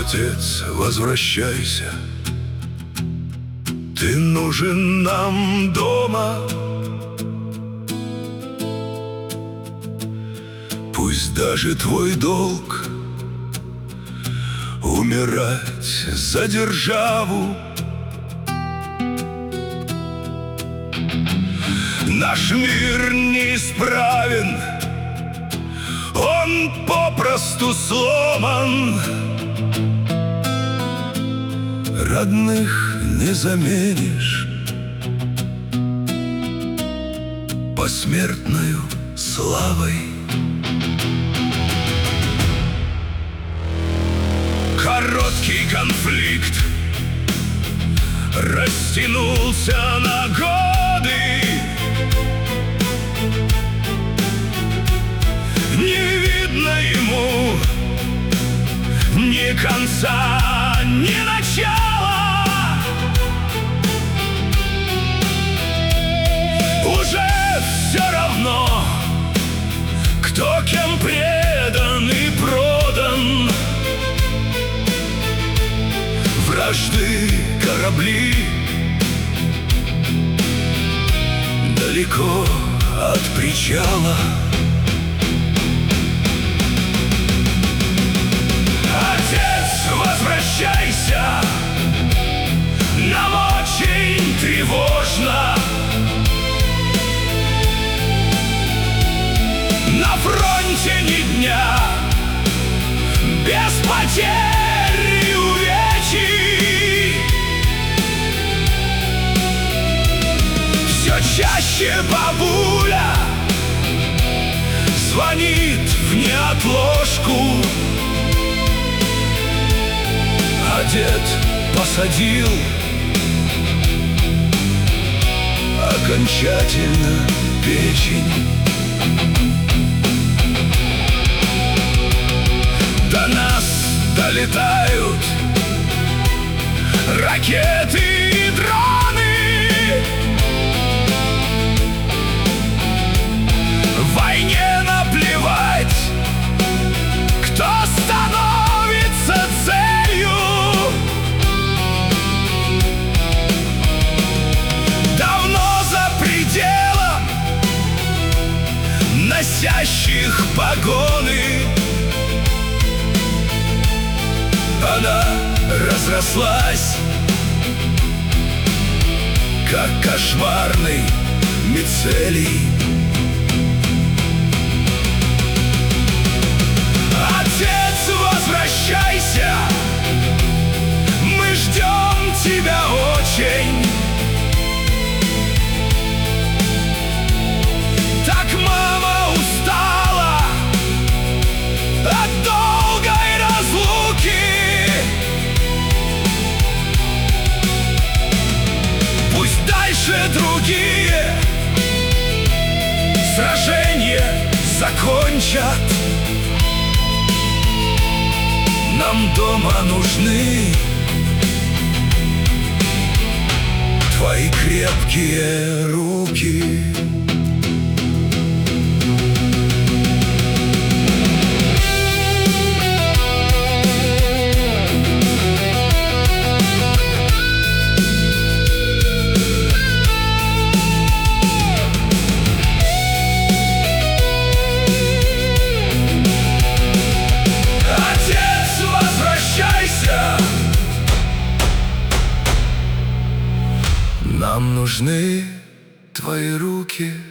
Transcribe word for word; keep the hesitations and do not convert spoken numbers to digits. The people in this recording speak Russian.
Отец, возвращайся, ты нужен нам дома. Пусть даже твой долг умирать за державу. Наш мир неисправен, он попросту сломан. Родных не заменишь посмертною славой. Короткий конфликт растянулся на годы. Не видно ему ни конца, ни начала. Уже все равно, кто кем предан и продан. Вражды корабли далеко от причала. Отец, возвращайся, нам очень тревожно. На фронте ни дня без потерь и увечий. Все чаще бабуля звонит в неотложку, а дед посадил окончательно печень. До нас долетают ракеты и дроны. В войне наплевать, кто становится целью. Давно за пределом носящих погоны она разрослась, как кошмарный мицелий. Отец, возвращайся, мы ждем тебя очень. Так мама устала от долгой разлуки. Пусть дальше другие сражения закончат. Нам дома нужны твои крепкие руки. Нам нужны твои руки.